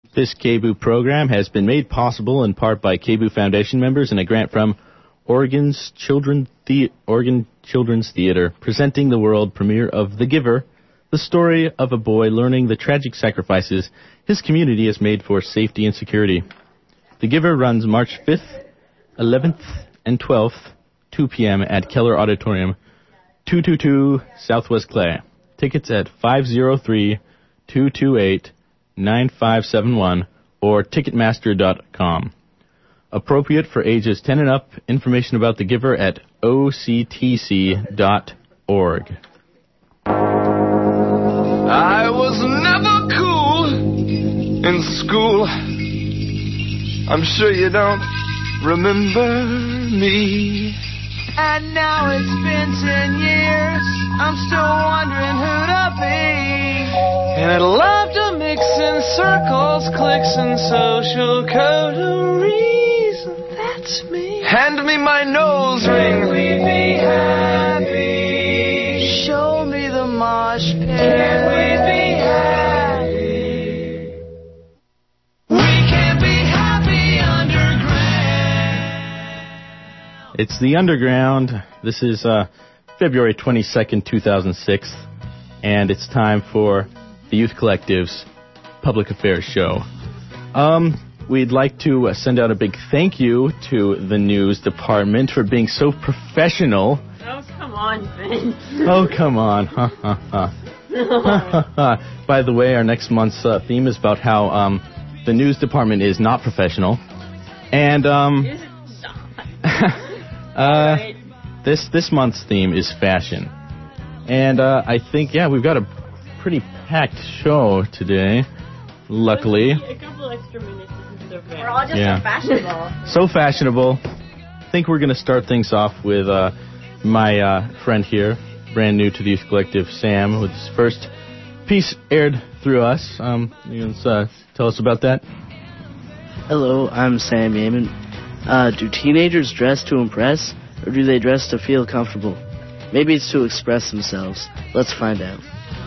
This KBOO program has been made possible in part by KBOO Foundation members and a grant from Oregon Children's Theater, presenting the world premiere of The Giver, the story of a boy learning the tragic sacrifices his community has made for safety and security. The Giver runs March 5th, 11th, and 12th, 2 p.m. at Keller Auditorium, 222 Southwest Clay. Tickets at 503-228-9571 or Ticketmaster.com. Appropriate for ages 10 and up. Information about The Giver at octc.org. I was never cool in school. I'm sure you don't remember me. And now it's been 10 years, I'm still wondering who to be. And I'd love to mix in circles, cliques, and social coteries. That's me. Hand me my nose ring. Can we be happy? Show me the mosh pit. Can we be happy? We can be happy underground. It's The Underground. This is February 22nd, 2006, and it's time for the Youth Collective's Public Affairs Show. We'd like to send out a big thank you to the news department for being so professional. Oh, come on, Vince. Oh, come on. By the way, our next month's theme is about how the news department is not professional. And Is it not? Right. This month's theme is fashion. And I think, we've got a pretty packed show today, luckily. A couple extra minutes isn't so bad. We're all just so fashionable. So fashionable. I think we're going to start things off with my friend here, brand new to the Youth Collective, Sam, with his first piece aired through us. You can tell us about that? Hello, I'm Sam Yeaman. Do teenagers dress to impress, or do they dress to feel comfortable? Maybe it's to express themselves. Let's find out.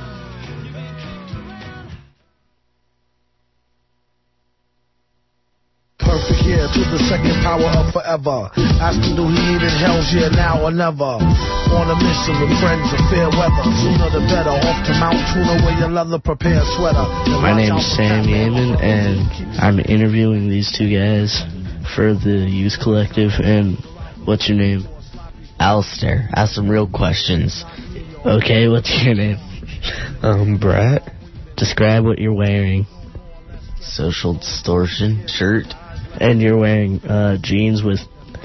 Perfect here to the second power of forever. Asking do he need it, hell's yeah, now or never. On a mission with friends of fair weather. Sooner the better, off to Mount Tuna where your leather prepared sweater. My name's Sam Yeaman, and I'm interviewing these two guys for the Youth Collective. And what's your name? Alistair. Ask some real questions. Okay, what's your name? Brett. Describe what you're wearing. Social distortion shirt. And you're wearing jeans with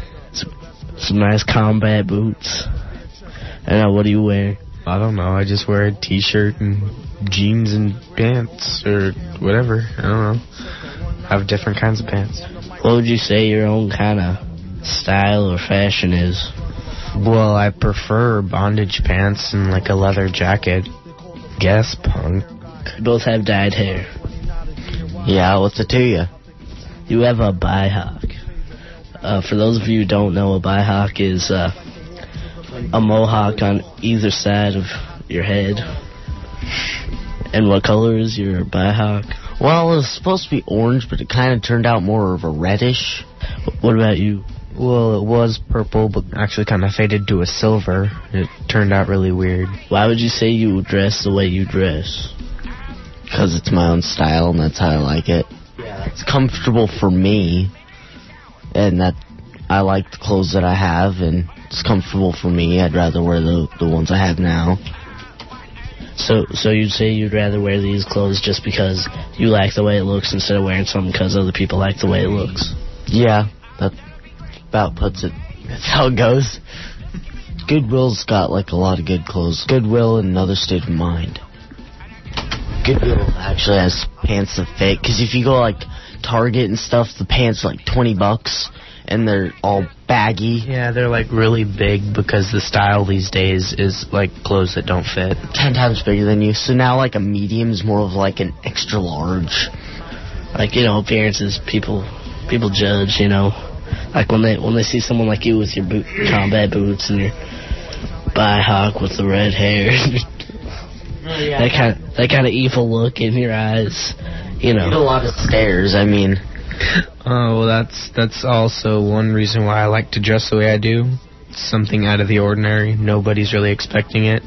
some nice combat boots. And what do you wear? I don't know. I just wear a t-shirt and jeans and pants or whatever. I don't know. I have different kinds of pants. What would you say your own kind of style or fashion is? Well, I prefer bondage pants and like a leather jacket. Guess punk. You both have dyed hair. Yeah, what's it to you? You have a bihawk. For those of you who don't know, a bihawk is a mohawk on either side of your head. And what color is your bihawk? Well, it was supposed to be orange, but it kind of turned out more of a reddish. What about you? Well, it was purple, but actually kind of faded to a silver. It turned out really weird. Why would you say you dress the way you dress? Because it's my own style, and that's how I like it. Yeah. It's comfortable for me, and that I like the clothes that I have, and it's comfortable for me. I'd rather wear the ones I have now. So you'd say you'd rather wear these clothes just because you like the way it looks instead of wearing something because other people like the way it looks? Yeah, that about puts it. That's how it goes. Goodwill's got like a lot of good clothes. Goodwill and Another State of Mind. Goodwill actually has pants that fit, because if you go like Target and stuff, the pants are like $20 and they're all baggy. Yeah, they're like really big because the style these days is like clothes that don't fit. 10 times bigger than you. So now like a medium is more of like an extra large. Like, appearances, people judge, Like when they see someone like you with your combat boots and your bihawk with the red hair. That kind of evil look in your eyes. you Need a know. lot of stairs, I mean. Oh, well, that's also one reason why I like to dress the way I do. It's something out of the ordinary. Nobody's really expecting it.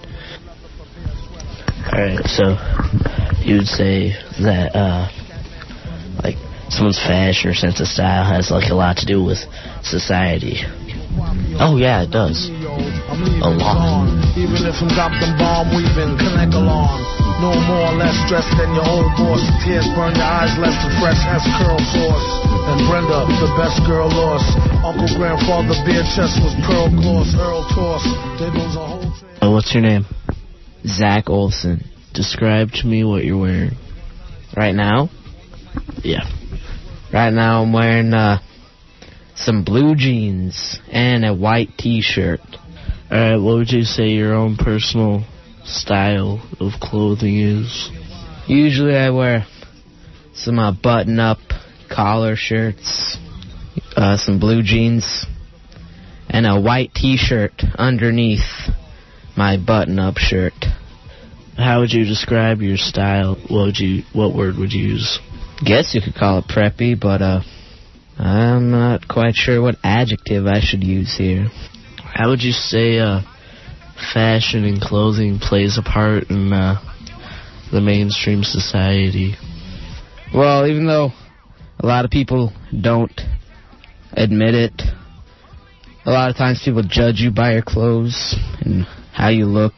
Alright, so you would say that, like, someone's fashion or sense of style has, like, a lot to do with society. Oh, yeah, it does. A lot. Even if I'm got them bomb weaving, connect along. No more or less stressed than your old boss. Tears burn your eyes, left the fresh S curl sauce. And Brenda, the best girl lost. Uncle grandfather beer chest was pearl gloss, Earl toss. There goes a whole train. Oh, what's your name? Zach Olson. Describe to me what you're wearing. Right now? Yeah. Right now I'm wearing some blue jeans and a white t-shirt. Alright, what would you say your own personal style of clothing is? Usually I wear some button-up collar shirts, some blue jeans, and a white t-shirt underneath my button-up shirt. How would you describe your style? What word would you use? Guess you could call it preppy, but I'm not quite sure what adjective I should use here. How would you say fashion and clothing plays a part in the mainstream society? Well, even though a lot of people don't admit it, a lot of times people judge you by your clothes and how you look.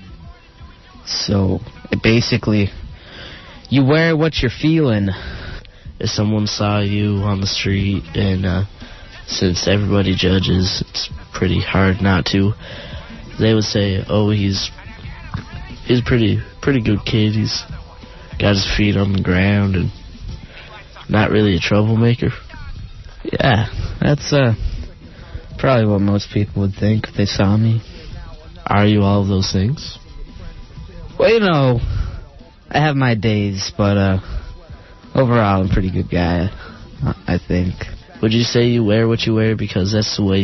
So, basically, you wear what you're feeling. If someone saw you on the street, and since everybody judges, it's pretty hard not to, they would say, oh, he's a pretty good kid. He's got his feet on the ground and not really a troublemaker. Yeah, that's probably what most people would think if they saw me. Are you all of those things? Well, you know, I have my days, but overall I'm a pretty good guy, I think. Would you say you wear what you wear because that's the way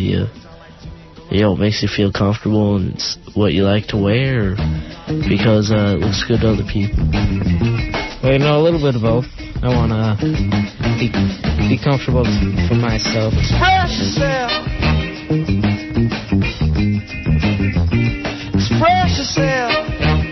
it makes you feel comfortable and it's what you like to wear, or because it looks good to other people? Well, you know, a little bit of both. I want to be comfortable for myself. Express yourself. Express yourself.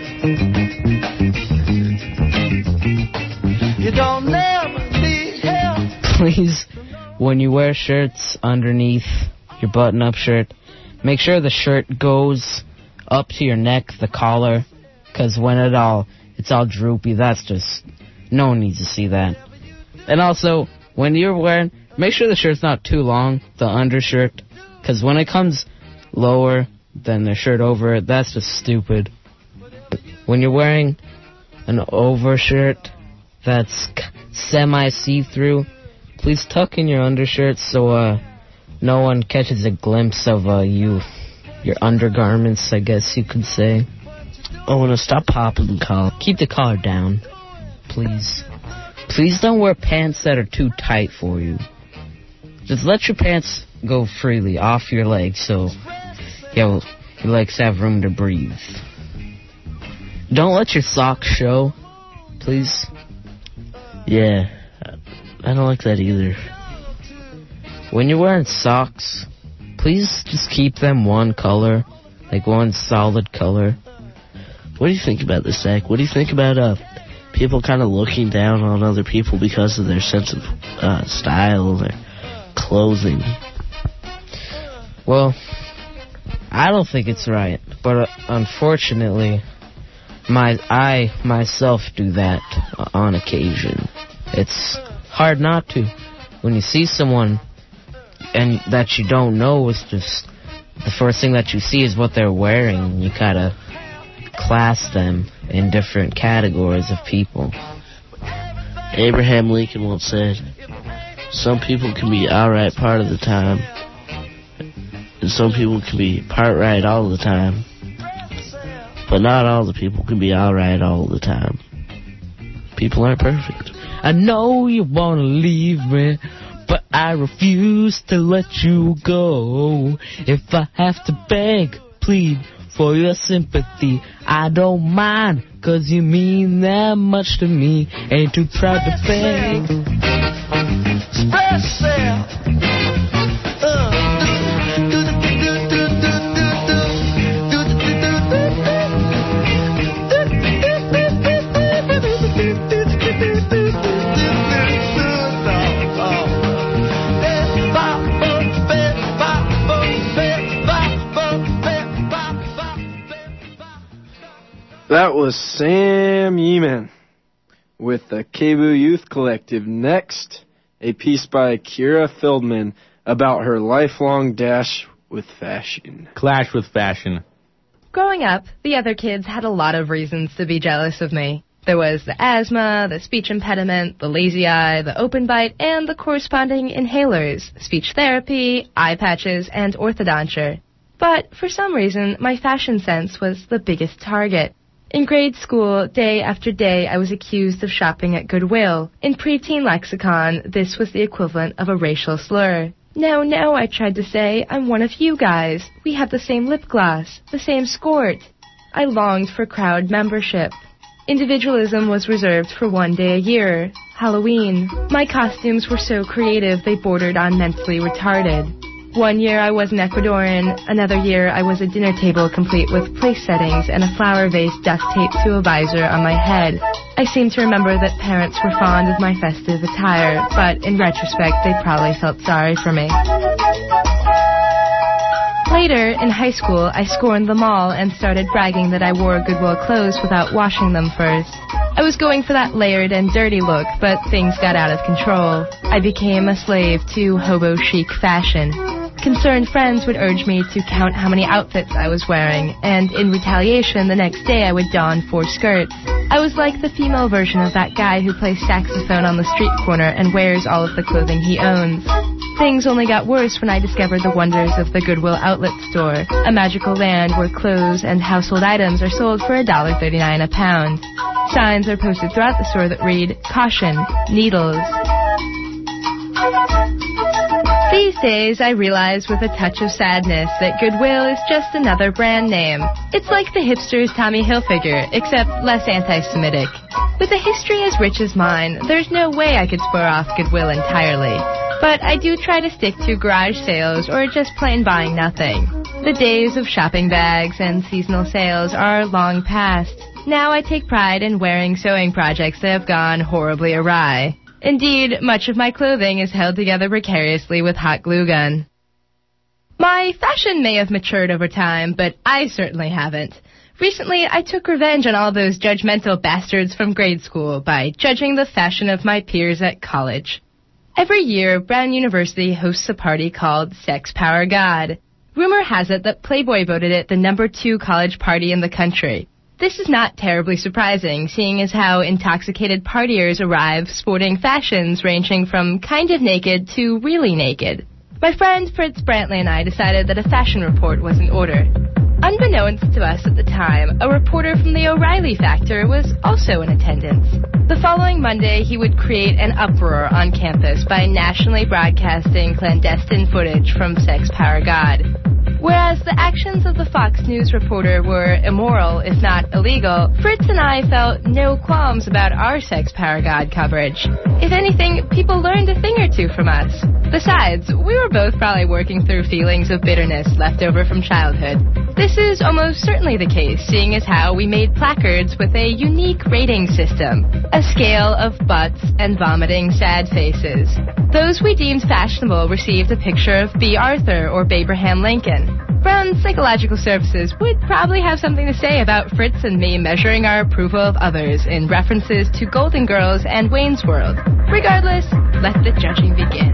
You don't never need help. Please, when you wear shirts underneath your button-up shirt, make sure the shirt goes up to your neck, the collar, because when it's all droopy, that's just, no one needs to see that. And also, when you're wearing, make sure the shirt's not too long, the undershirt, because when it comes lower than the shirt over it, that's just stupid. When you're wearing an overshirt that's semi-see-through, please tuck in your undershirt so no one catches a glimpse of your undergarments, I guess you could say. Oh, and stop popping the collar. Keep the collar down, please. Please don't wear pants that are too tight for you. Just let your pants go freely off your legs so your legs have room to breathe. Don't let your socks show, please. Yeah, I don't like that either. When you're wearing socks, please just keep them one color, like one solid color. What do you think about this, Zach? What do you think about people kind of looking down on other people because of their sense of style, their clothing? Well, I don't think it's right, but unfortunately, I myself do that on occasion. It's hard not to. When you see someone and that you don't know, it's just the first thing that you see is what they're wearing. You gotta class them in different categories of people. Abraham Lincoln once said, some people can be alright part of the time, and some people can be part right all the time, but not all the people can be alright all the time. People aren't perfect. I know you wanna leave me, but I refuse to let you go. If I have to beg, plead for your sympathy. I don't mind, 'cause you mean that much to me. Ain't too proud to beg. Special. That was Sam Yeeman with the Kebu Youth Collective. Next, a piece by Kira Feldman about her lifelong dash with fashion. Clash with fashion. Growing up, the other kids had a lot of reasons to be jealous of me. There was the asthma, the speech impediment, the lazy eye, the open bite, and the corresponding inhalers, speech therapy, eye patches, and orthodonture. But for some reason, my fashion sense was the biggest target. In grade school, day after day, I was accused of shopping at Goodwill. In preteen lexicon, this was the equivalent of a racial slur. No, I tried to say, I'm one of you guys. We have the same lip gloss, the same skirt. I longed for crowd membership. Individualism was reserved for one day a year, Halloween. My costumes were so creative they bordered on mentally retarded. One year I was an Ecuadorian, another year I was a dinner table complete with place settings and a flower vase duct taped to a visor on my head. I seem to remember that parents were fond of my festive attire, but in retrospect they probably felt sorry for me. Later, in high school, I scorned them all and started bragging that I wore Goodwill clothes without washing them first. I was going for that layered and dirty look, but things got out of control. I became a slave to hobo chic fashion. Concerned friends would urge me to count how many outfits I was wearing, and in retaliation, the next day I would don 4 skirts. I was like the female version of that guy who plays saxophone on the street corner and wears all of the clothing he owns. Things only got worse when I discovered the wonders of the Goodwill outlet store, a magical land where clothes and household items are sold for $1.39 a pound. Signs are posted throughout the store that read, "Caution, needles." These days, I realize with a touch of sadness that Goodwill is just another brand name. It's like the hipster's Tommy Hilfiger, except less anti-Semitic. With a history as rich as mine, there's no way I could spur off Goodwill entirely. But I do try to stick to garage sales or just plain buying nothing. The days of shopping bags and seasonal sales are long past. Now I take pride in wearing sewing projects that have gone horribly awry. Indeed, much of my clothing is held together precariously with hot glue gun. My fashion may have matured over time, but I certainly haven't. Recently, I took revenge on all those judgmental bastards from grade school by judging the fashion of my peers at college. Every year, Brown University hosts a party called Sex Power God. Rumor has it that Playboy voted it the #2 college party in the country. This is not terribly surprising, seeing as how intoxicated partiers arrive sporting fashions ranging from kind of naked to really naked. My friend Fritz Brantley and I decided that a fashion report was in order. Unbeknownst to us at the time, a reporter from the O'Reilly Factor was also in attendance. The following Monday, he would create an uproar on campus by nationally broadcasting clandestine footage from Sex Power God. Whereas the actions of the Fox News reporter were immoral, if not illegal, Fritz and I felt no qualms about our Sex Power God coverage. If anything, people learned a thing or two from us. Besides, we were both probably working through feelings of bitterness left over from childhood. This is almost certainly the case, seeing as how we made placards with a unique rating system, a scale of butts and vomiting sad faces. Those we deemed fashionable received a picture of B. Arthur or Abraham Lincoln. Brown Psychological Services would probably have something to say about Fritz and me measuring our approval of others in references to Golden Girls and Wayne's World. Regardless, let the judging begin.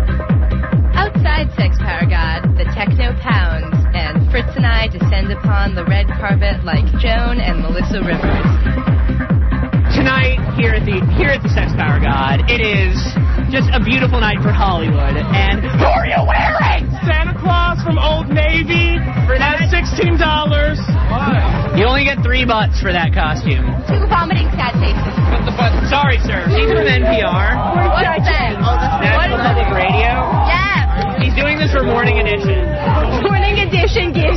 Outside Sex Power God, the techno pounds, and Fritz and I descend upon the red carpet like Joan and Melissa Rivers. Tonight, here at the Sex Power God, it is just a beautiful night for Hollywood. And who are you wearing? Santa Claus from Old Navy for that $16. You only get 3 butts for that costume. 2 vomiting sad faces. Sorry, sir. He's from NPR. What's that? National Public Radio. Yeah. He's doing this for Morning Edition. Morning Edition gives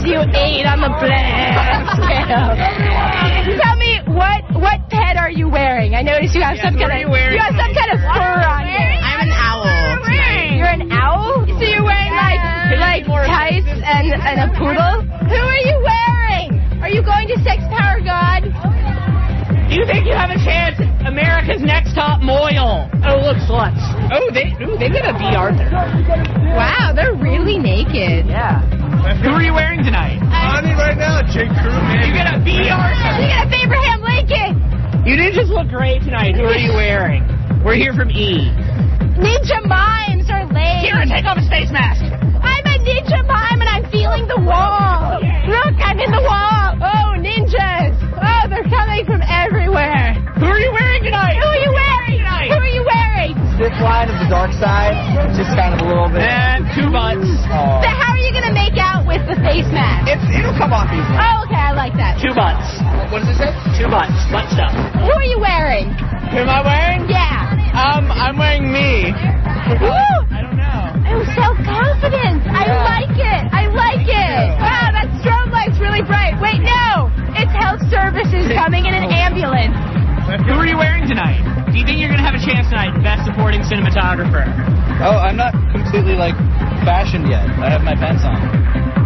you 8 on the Blenheim scale. Tell me, what pet are you wearing? I noticed you have some kind of fur on you. I'm an owl tonight. You're an owl? So you're wearing like tights and a poodle? Who are you wearing? Are you going to Sex Power God? Do you think you have a chance at America's Next Top Model? Oh, look, sluts. Oh, they got a B. Arthur. Wow, they're really naked. Yeah. Who are you wearing tonight? On it right now, J. Crew, man. You got a B. Arthur. You got a Abraham Lincoln. You didn't just look great tonight. Who are you wearing? We're here from E. Ninja mimes are lame. Kira, take off a space mask. I'm a ninja mime and I'm feeling the wall. Look, I'm in the wall. Oh, ninjas. Oh, they're coming from everywhere. Who are you wearing tonight? Who are you wearing tonight? Who are you wearing? Stiff line of the dark side, just kind of a little bit. And 2 butts. So how are you going to make out with the face mask? It'll come off easy. Oh, okay, I like that. 2 butts. What does it say? 2 butts. Butt stuff. Who are you wearing? Who am I wearing? Yeah. I'm wearing me. Woo! I don't know. Oh, self-confidence. I like it. I like it. Wow, that strobe light's really bright. Wait, no. It's health services coming in an ambulance. Who are you wearing tonight? Do you think you're going to have a chance tonight, Best Supporting Cinematographer? Oh, I'm not completely, fashioned yet. I have my pants on.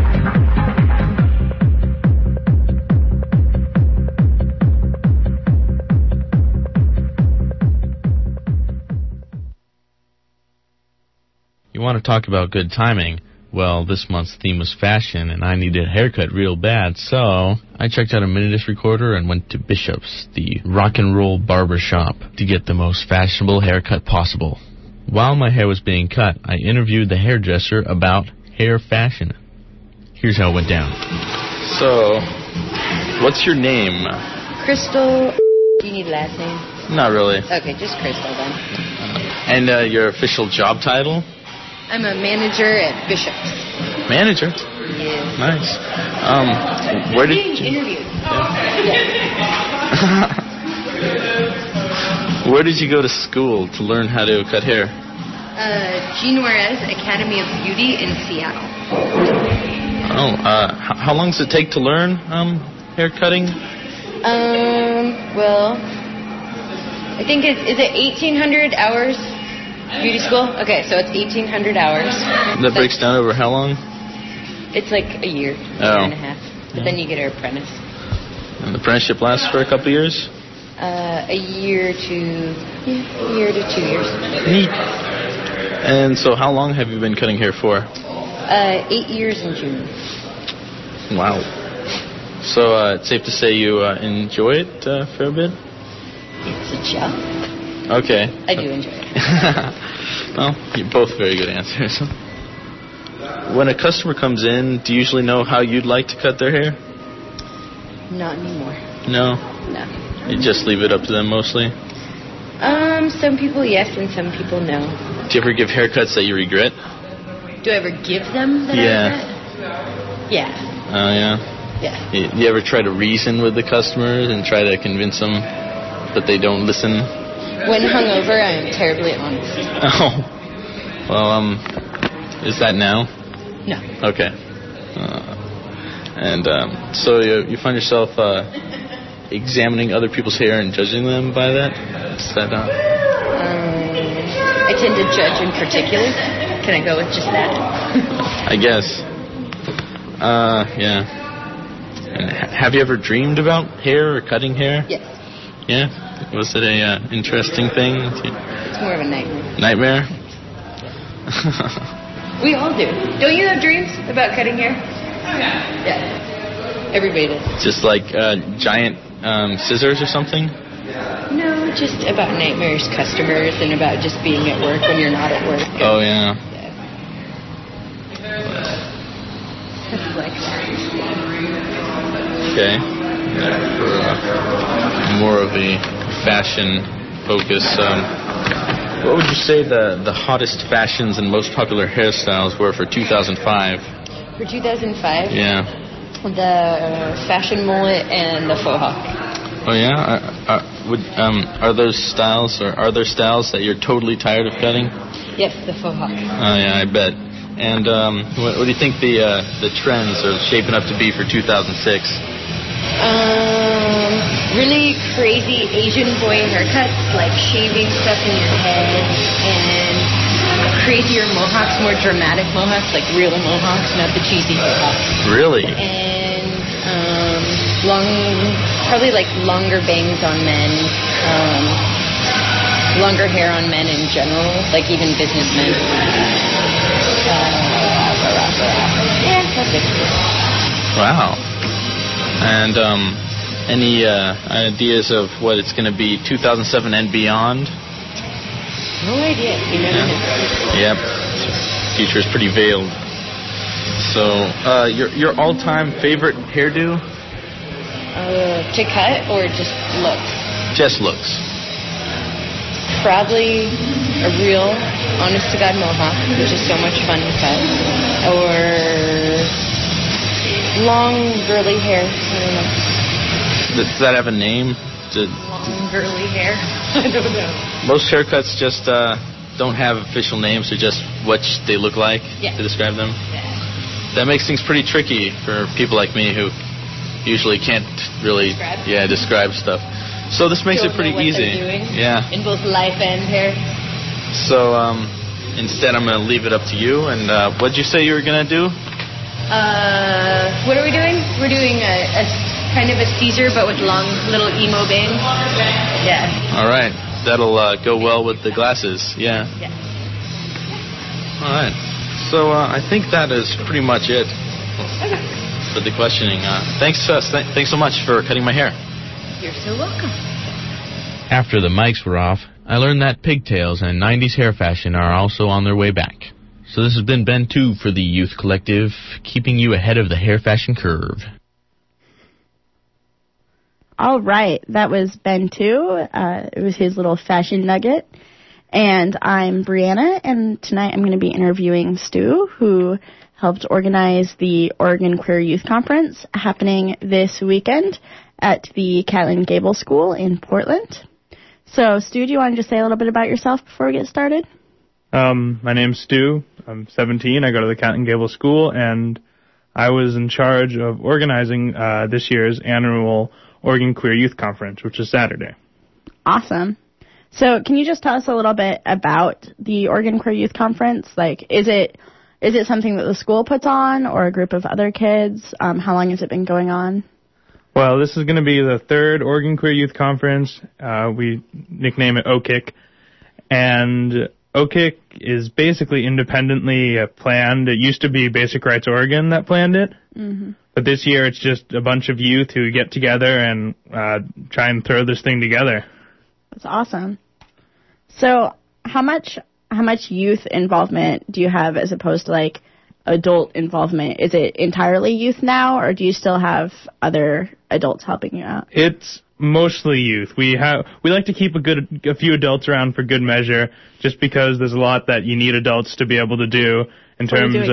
You want to talk about good timing? Well, this month's theme was fashion, and I needed a haircut real bad, so I checked out a Minidisc recorder and went to Bishop's, the rock and roll barber shop, to get the most fashionable haircut possible. While my hair was being cut, I interviewed the hairdresser about hair fashion. Here's how it went down. So, what's your name? Crystal. Do you need a last name? Not really. Okay, just Crystal then. And your official job title? I'm a manager at Bishop's. Manager? Yeah. Nice. Where did you... Interview. Where did you go to school to learn how to cut hair? Jean Juarez Academy of Beauty in Seattle. Oh, how long does it take to learn hair cutting? Well, I think is it 1,800 hours? Beauty school? Okay, so it's 1,800 hours. That breaks down over how long? It's like a year, year and a half. But then you get an apprentice. And the apprenticeship lasts for a couple years? A year to 2 years. Neat. And so how long have you been cutting hair for? 8 years in June. Wow. So it's safe to say you enjoy it for a bit? It's a job. Okay. I do enjoy it. Well, you're both very good answers. When a customer comes in, do you usually know how you'd like to cut their hair? Not anymore. No? No. You just leave it up to them mostly? Some people yes and some people no. Do you ever give haircuts that you regret? Do I ever give them that I regret? Yeah. Oh, yeah? Yeah. You ever try to reason with the customers and try to convince them that they don't listen? When hungover, I am terribly honest. Oh. Well, is that now? No. Okay. So you find yourself examining other people's hair and judging them by that? Is that I tend to judge in particular. Can I go with just that? I guess. Yeah. And have you ever dreamed about hair or cutting hair? Yes. Yeah? Was it a interesting thing? It's more of a nightmare. Nightmare? We all do. Don't you have dreams about cutting hair? Yeah. Everybody does. Just like giant scissors or something? No, just about nightmares, customers, and about just being at work when you're not at work. Oh, yeah. Like that. Okay. Yeah, for more of a fashion focus, what would you say the hottest fashions and most popular hairstyles were for 2005? For 2005? Yeah. The fashion mullet and the faux hawk. Oh, yeah? Are those styles, or are there styles that you're totally tired of cutting? Yes, the faux hawk. Oh, yeah, I bet. And what do you think the trends are shaping up to be for 2006? Really crazy Asian boy haircuts, like shaving stuff in your head, and crazier mohawks, more dramatic mohawks, like real mohawks, not the cheesy mohawks. Really? And probably like longer bangs on men, longer hair on men in general, like even businessmen. Yeah, that's it. Wow. And any ideas of what it's going to be 2007 and beyond? No idea. You never know. Yep. Future is pretty veiled. So, your all-time favorite hairdo? To cut or just looks? Just looks. Probably a real, honest-to-God mohawk, which is so much fun to cut. Or long, girly hair. I don't know. Does that have a name? Long, girly hair? I don't know. Most haircuts just don't have official names. They're just what they look like to describe them. Yeah. That makes things pretty tricky for people like me who usually can't really describe stuff. So this makes it pretty easy. Yeah. In both life and hair. So instead I'm going to leave it up to you. And what'd you say you were going to do? What are we doing? We're doing a kind of a Caesar, but with long little emo bangs. Yeah. All right. That'll go well with the glasses. Yeah. Yeah. All right. So I think that is pretty much it for the questioning. Thanks so much for cutting my hair. You're so welcome. After the mics were off, I learned that pigtails and 90s hair fashion are also on their way back. So this has been Ben 2 for the Youth Collective, keeping you ahead of the hair fashion curve. All right, that was Ben 2. It was his little fashion nugget. And I'm Brianna, and tonight I'm going to be interviewing Stu, who helped organize the Oregon Queer Youth Conference happening this weekend at the Catlin Gable School in Portland. So, Stu, do you want to just say a little bit about yourself before we get started? My name's Stu. I'm 17. I go to the Catlin Gable School, and I was in charge of organizing this year's annual Oregon Queer Youth Conference, which is Saturday. Awesome. So can you just tell us a little bit about the Oregon Queer Youth Conference? Like, is it something that the school puts on or a group of other kids? How long has it been going on? Well, this is going to be the third Oregon Queer Youth Conference. We nickname it OQIC. And OQIC is basically independently planned. It used to be Basic Rights Oregon that planned it. Mm-hmm. But this year it's just a bunch of youth who get together and try and throw this thing together. That's awesome. So how much youth involvement do you have as opposed to like adult involvement? Is it entirely youth now, or do you still have other adults helping you out? It's mostly youth. We like to keep a few adults around for good measure, just because there's a lot that you need adults to be able to do in terms of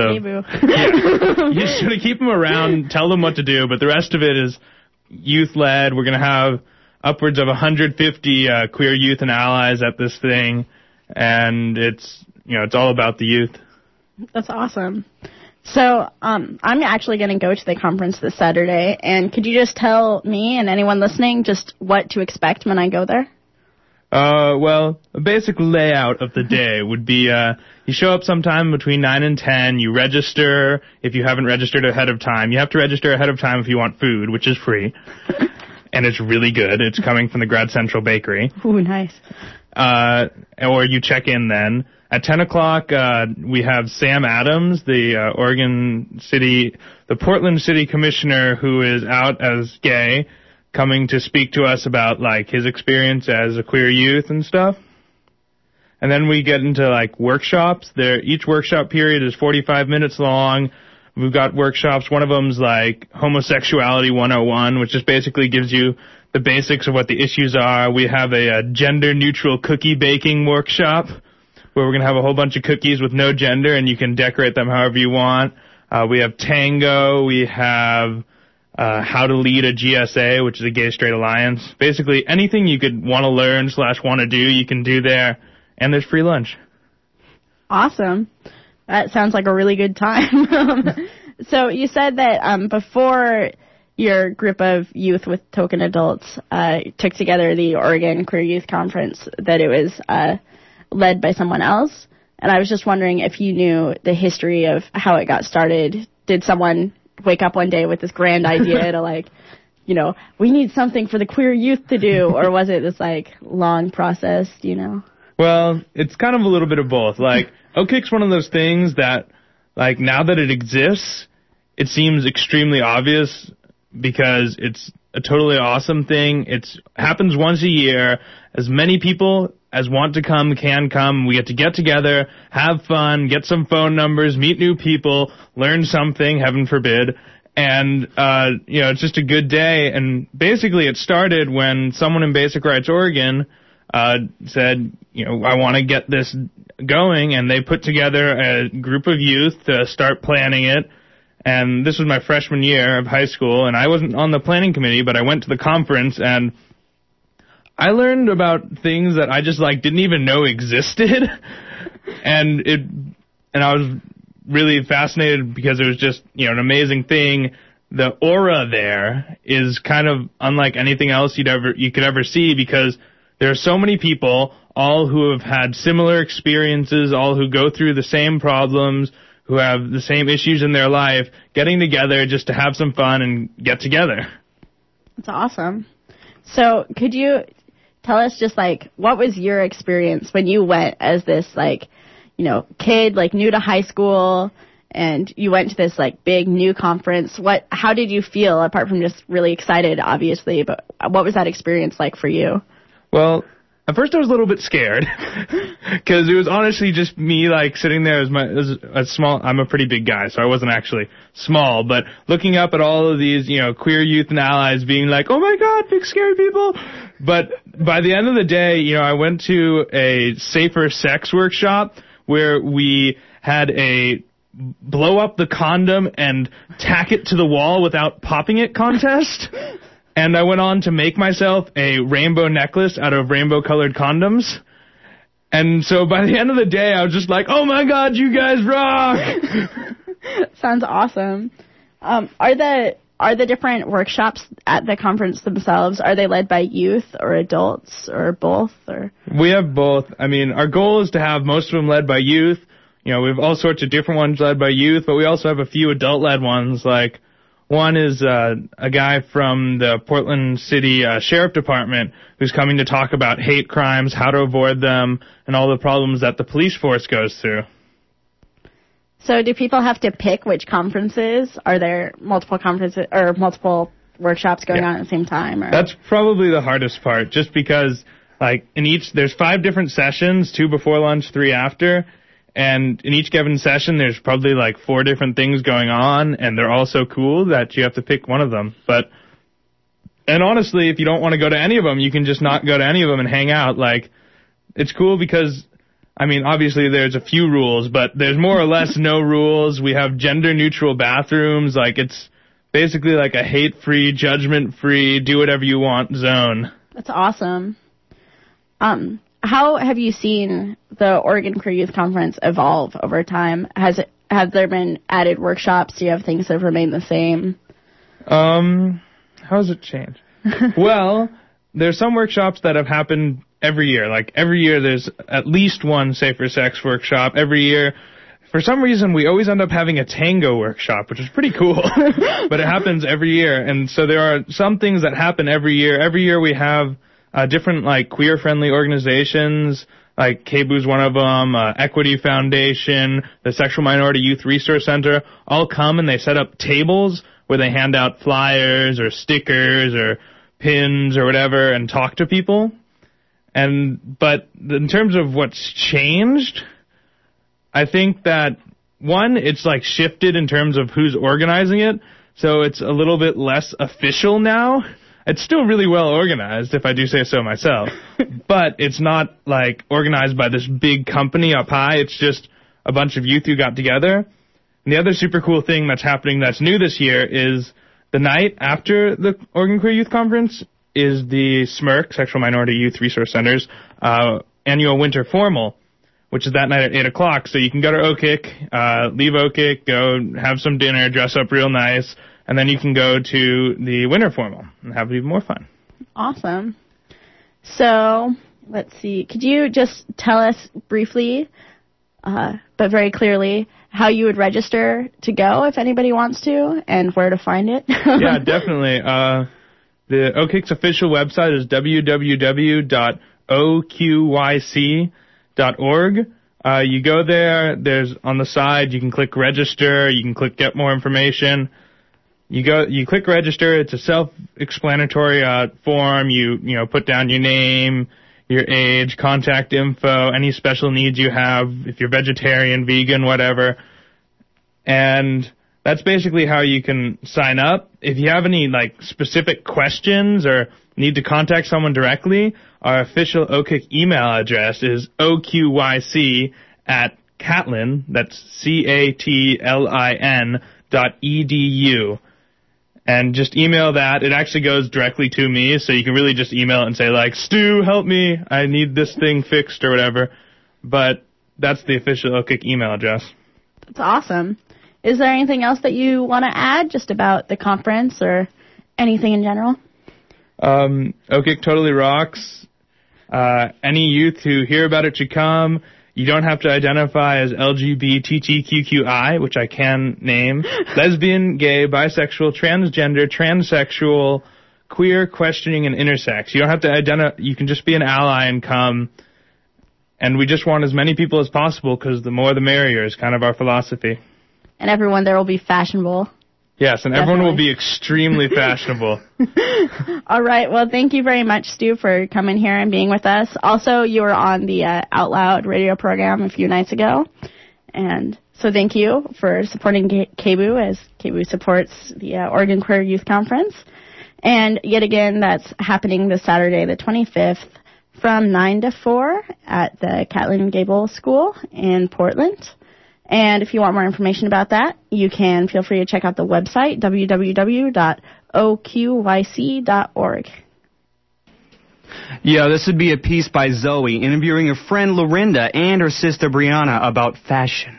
you just sort of keep them around, tell them what to do, but the rest of it is youth led. We're going to have upwards of 150 queer youth and allies at this thing, and it's all about the youth. That's awesome. So I'm actually going to go to the conference this Saturday, and could you just tell me and anyone listening just what to expect when I go there? Well, a basic layout of the day would be you show up sometime between 9 and 10, you register if you haven't registered ahead of time. You have to register ahead of time if you want food, which is free, and it's really good. It's coming from the Grad Central Bakery. Ooh, nice. Or you check in then. At 10 o'clock, we have Sam Adams, the Portland City Commissioner who is out as gay, coming to speak to us about, like, his experience as a queer youth and stuff. And then we get into, like, workshops. Each workshop period is 45 minutes long. We've got workshops. One of them's, like, Homosexuality 101, which just basically gives you the basics of what the issues are. We have a gender-neutral cookie baking workshop, where we're going to have a whole bunch of cookies with no gender, and you can decorate them however you want. We have tango. We have how to lead a GSA, which is a gay straight alliance. Basically, anything you could want to learn / want to do, you can do there. And there's free lunch. Awesome. That sounds like a really good time. So you said that before your group of youth with token adults took together the Oregon Queer Youth Conference, that it was led by someone else. And I was just wondering if you knew the history of how it got started. Did someone wake up one day with this grand idea to, like, you know, we need something for the queer youth to do? Or was it this, like, long process, do you know? Well, it's kind of a little bit of both. Like, OKIC's one of those things that, like, now that it exists, it seems extremely obvious because it's a totally awesome thing. It happens once a year. As many people as want to come can come. We get together, have fun, get some phone numbers, meet new people, learn something, heaven forbid. And, you know, it's just a good day. And basically it started when someone in Basic Rights Oregon said, you know, I want to get this going. And they put together a group of youth to start planning it. And this was my freshman year of high school. And I wasn't on the planning committee, but I went to the conference and I learned about things that I just, like, didn't even know existed. And I was really fascinated because it was just, you know, an amazing thing. The aura there is kind of unlike anything else you could ever see, because there are so many people, all who have had similar experiences, all who go through the same problems, who have the same issues in their life, getting together just to have some fun and get together. That's awesome. So could you tell us just, like, what was your experience when you went as this, like, you know, kid, like, new to high school, and you went to this, like, big new conference? How did you feel, apart from just really excited, obviously, but what was that experience like for you? Well, at first I was a little bit scared because it was honestly just me, like, sitting there as small. I'm a pretty big guy, so I wasn't actually small, but looking up at all of these, you know, queer youth and allies being like, oh my God, big scary people. But by the end of the day, you know, I went to a safer sex workshop where we had a blow up the condom and tack it to the wall without popping it contest. And I went on to make myself a rainbow necklace out of rainbow-colored condoms. And so by the end of the day, I was just like, oh, my God, you guys rock! Sounds awesome. Are the different workshops at the conference themselves, are they led by youth or adults or both? Or We have both. I mean, our goal is to have most of them led by youth. You know, we have all sorts of different ones led by youth, but we also have a few adult-led ones, like one is a guy from the Portland City Sheriff Department who's coming to talk about hate crimes, how to avoid them, and all the problems that the police force goes through. So do people have to pick which conferences? Are there multiple conferences or multiple workshops going on at the same time? Or? That's probably the hardest part, just because, like, there's 5 different sessions, 2 before lunch, 3 after. And in each given session, there's probably like 4 different things going on, and they're all so cool that you have to pick one of them. And honestly, if you don't want to go to any of them, you can just not go to any of them and hang out. Like, it's cool because, I mean, obviously there's a few rules, but there's more or less no rules. We have gender-neutral bathrooms. Like, it's basically like a hate-free, judgment-free, do-whatever-you-want zone. That's awesome. How have you seen the Oregon Queer Youth Conference evolve over time? Have there been added workshops? Do you have things that have remained the same? How has it changed? Well, there's some workshops that have happened every year. Like, every year there's at least one safer sex workshop. Every year, for some reason, we always end up having a tango workshop, which is pretty cool. But it happens every year. And so there are some things that happen every year. Every year we have different, like, queer-friendly organizations, like KBOO's one of them, Equity Foundation, the Sexual Minority Youth Resource Center, all come and they set up tables where they hand out flyers or stickers or pins or whatever and talk to people. But in terms of what's changed, I think that, one, it's like shifted in terms of who's organizing it, so it's a little bit less official now. It's still really well organized, if I do say so myself, but it's not like organized by this big company up high. It's just a bunch of youth who got together. And the other super cool thing that's happening that's new this year is the night after the Oregon Queer Youth Conference is the SMIRC, Sexual Minority Youth Resource Center's, annual winter formal, which is that night at 8 o'clock. So you can go to Okik, leave Okik, go have some dinner, dress up real nice, and then you can go to the winter formal and have even more fun. Awesome. So, let's see. Could you just tell us briefly, but very clearly, how you would register to go if anybody wants to, and where to find it? Yeah, definitely. The Okik's official website is www.oqyc.org. You go there. There's on the side. You can click register. You can click get more information. You click register. It's a self-explanatory form. You put down your name, your age, contact info, any special needs you have, if you're vegetarian, vegan, whatever. And that's basically how you can sign up. If you have any specific questions or need to contact someone directly, our official Okik email address is oqyc@catlin, that's CATLIN.edu. And just email that. It actually goes directly to me, so you can really just email it and say, Stu, help me, I need this thing fixed or whatever. But that's the official Okik email address. That's awesome. Is there anything else that you want to add just about the conference or anything in general? Okik totally rocks. Any youth who hear about it should come. You don't have to identify as LGBTQI, which I can name. Lesbian, gay, bisexual, transgender, transsexual, queer, questioning, and intersex. You don't have to identify. You can just be an ally and come. And we just want as many people as possible because the more the merrier is kind of our philosophy. And everyone there will be fashionable. Yes, and Definitely. Everyone will be extremely fashionable. All right. Well, thank you very much, Stu, for coming here and being with us. Also, you were on the Out Loud radio program a few nights ago. And so thank you for supporting KBOO as KBOO supports the Oregon Queer Youth Conference. And yet again, that's happening this Saturday, the 25th, from 9 to 4 at the Catlin Gable School in Portland. And if you want more information about that, you can feel free to check out the website, www.oqyc.org. Yeah, this would be a piece by Zoe interviewing her friend Lorinda and her sister Brianna about fashion.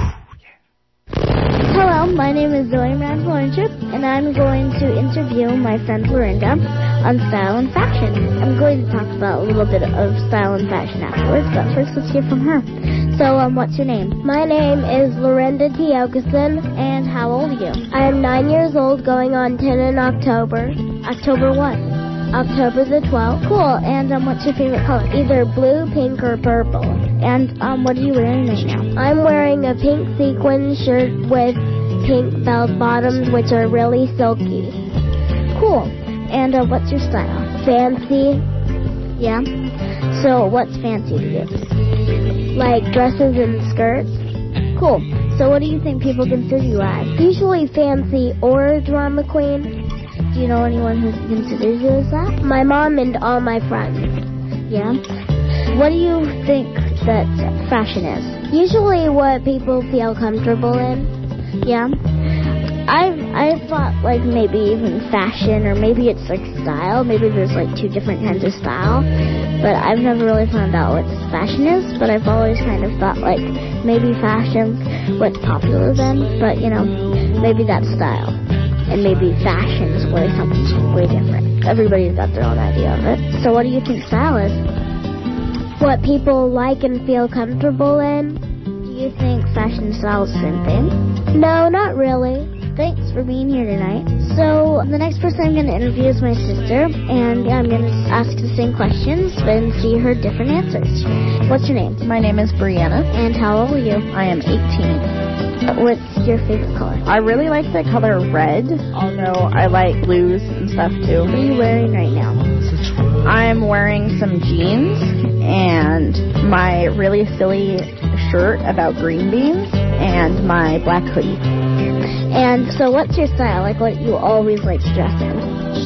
Hello, my name is Zoe Manflorentship, and I'm going to interview my friend Lorinda on style and fashion. I'm going to talk about a little bit of style and fashion afterwards, but first let's hear from her. So, what's your name? My name is Lorinda T. Elkison, and how old are you? I am 9 years old, going on 10 in October. October what? October the 12th. Cool, and what's your favorite color? Either blue, pink, or purple. And what are you wearing right now? I'm wearing a pink sequin shirt with pink belt bottoms, which are really silky. Cool. And what's your style? Fancy. Yeah? So what's fancy to you? Like dresses and skirts? Cool. So what do you think people consider you as? Usually fancy or drama queen. Do you know anyone who considers you as that? My mom and all my friends. Yeah? What do you think that fashion is? Usually what people feel comfortable in. Yeah? I thought maybe even fashion, or maybe it's style. Maybe there's two different kinds of style. But I've never really found out what fashion is. But I've always kind of thought maybe fashion's what's popular then. But maybe that's style. And maybe fashion is something way different. Everybody's got their own idea of it. So what do you think style is? What people like and feel comfortable in. Do you think fashion and style is the same thing? No, not really. Thanks for being here tonight. So the next person I'm going to interview is my sister, and I'm going to ask the same questions and see her different answers. What's your name? My name is Brianna. And how old are you? I am 18. What's your favorite color? I really like the color red, although I like blues and stuff too. What are you wearing right now? I'm wearing some jeans and my really silly shirt about green beans and my black hoodie. And so what's your style? What you always like to dress in?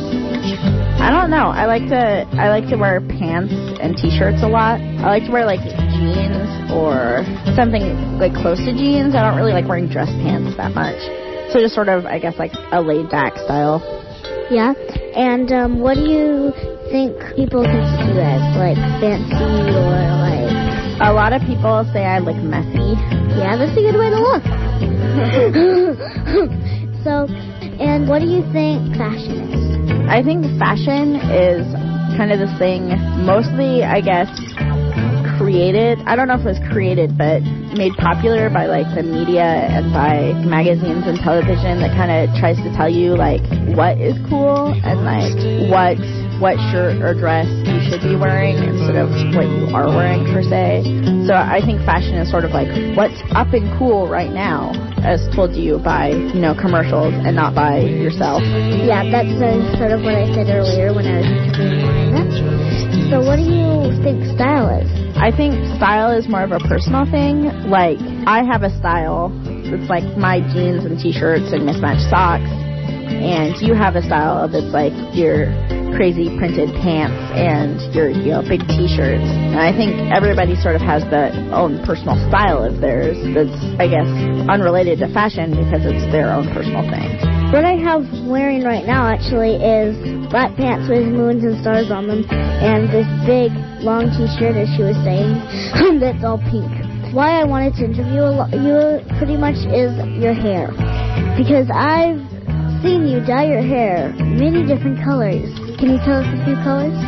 I don't know. I like to wear pants and t-shirts a lot. I like to wear jeans or something close to jeans. I don't really like wearing dress pants that much. So just sort of, I guess, a laid back style. Yeah. And what do you think people consider you as? Fancy or A lot of people say I look messy. Yeah, that's a good way to look. So, and what do you think fashion is? I think fashion is kind of this thing, mostly, I guess, created. I don't know if it was created, but made popular by like the media and by magazines and television that kind of tries to tell you like what is cool and like what shirt or dress you should be wearing instead of what you are wearing per se. So I think fashion is sort of like what's up and cool right now, as told to you by, you know, commercials and not by yourself. Yeah, that's sort of what I said earlier when I was interviewing Miranda. So what do you think style is? I think style is more of a personal thing. Like, I have a style that's like my jeans and t-shirts and mismatched socks, and you have a style that's like your crazy printed pants and your, you know, big t-shirts. And I think everybody sort of has their own personal style of theirs that's, I guess, unrelated to fashion because it's their own personal thing. What I have wearing right now actually is black pants with moons and stars on them, and this big long t-shirt, as she was saying, that's all pink. Why I wanted to interview you pretty much is your hair, because I've seen you dye your hair many different colors. Can you tell us a few colors?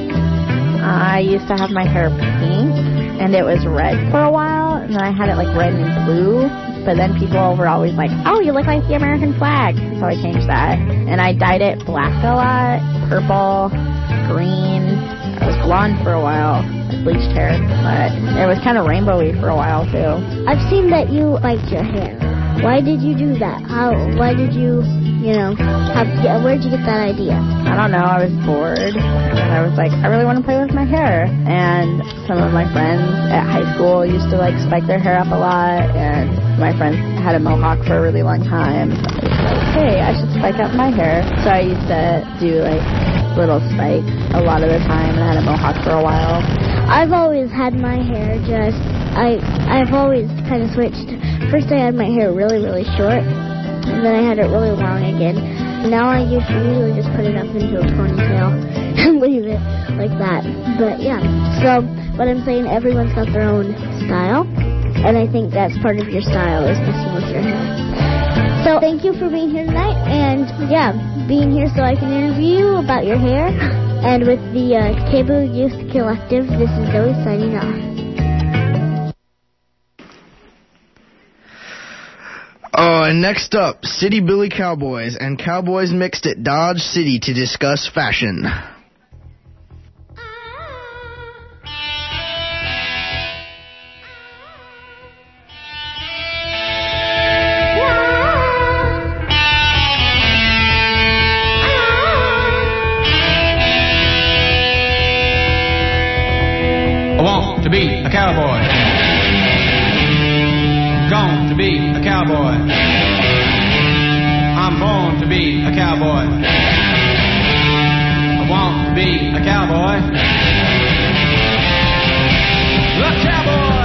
I used to have my hair pink, and it was red for a while, and then I had it like red and blue. But then people were always like, oh, you look like the American flag. So I changed that. And I dyed it black a lot, purple, green. I was blonde for a while, bleached hair. But it was kind of rainbowy for a while, too. I've seen that you liked your hair. Why did you do that? Why did you, where'd you get that idea? I don't know. I was bored. And I was like, I really want to play with my hair. And some of my friends at high school used to, like, spike their hair up a lot. And my friend had a mohawk for a really long time. So I was like, hey, I should spike up my hair. So I used to do, like, little spikes a lot of the time. And I had a mohawk for a while. I've always had my hair I've always kind of switched. First I had my hair really, really short, and then I had it really long again. Now I usually just put it up into a ponytail and leave it like that. But yeah, so what I'm saying, everyone's got their own style, and I think that's part of your style is messing with your hair. So thank you for being here tonight, and yeah, being here so I can interview you about your hair. And with the KBOO Youth Collective, this is Zoe signing off. And next up, City Billy Cowboys and Cowboys Mixed at Dodge City to discuss fashion. I want to be a cowboy. Gone to be a cowboy. I'm born to be a cowboy. I want to be a cowboy. A cowboy!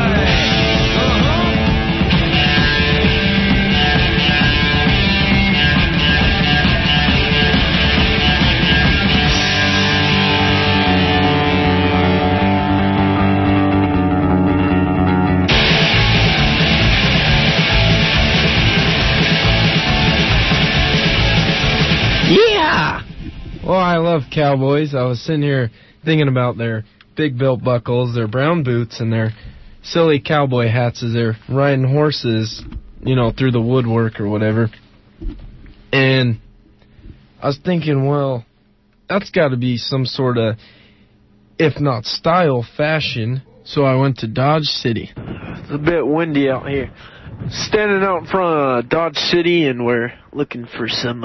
Yeah! Well, I love cowboys. I was sitting here thinking about their big belt buckles, their brown boots, and their silly cowboy hats as they're riding horses, through the woodwork or whatever. And I was thinking, well, that's got to be some sort of, if not style, fashion. So I went to Dodge City. It's a bit windy out here. Standing out in front of Dodge City, and we're looking for some